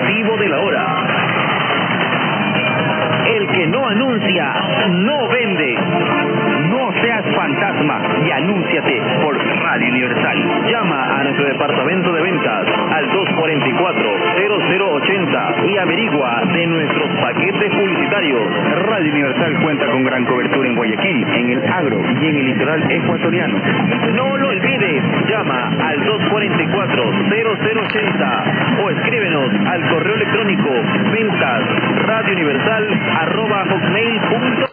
informativo de la hora. El que no anuncia, no vende. No seas fantasma y anúnciate por Radio Universal. Llama a nuestro departamento de ventas al 244-0080 y averigua de nuestros paquetes publicitarios. Radio Universal cuenta con gran cobertura en Guayaquil, en el Agro y en el litoral ecuatoriano. No lo olvides, llama al 244-0080 o escríbenos al correo electrónico ventas radiouniversal@hotmail.com.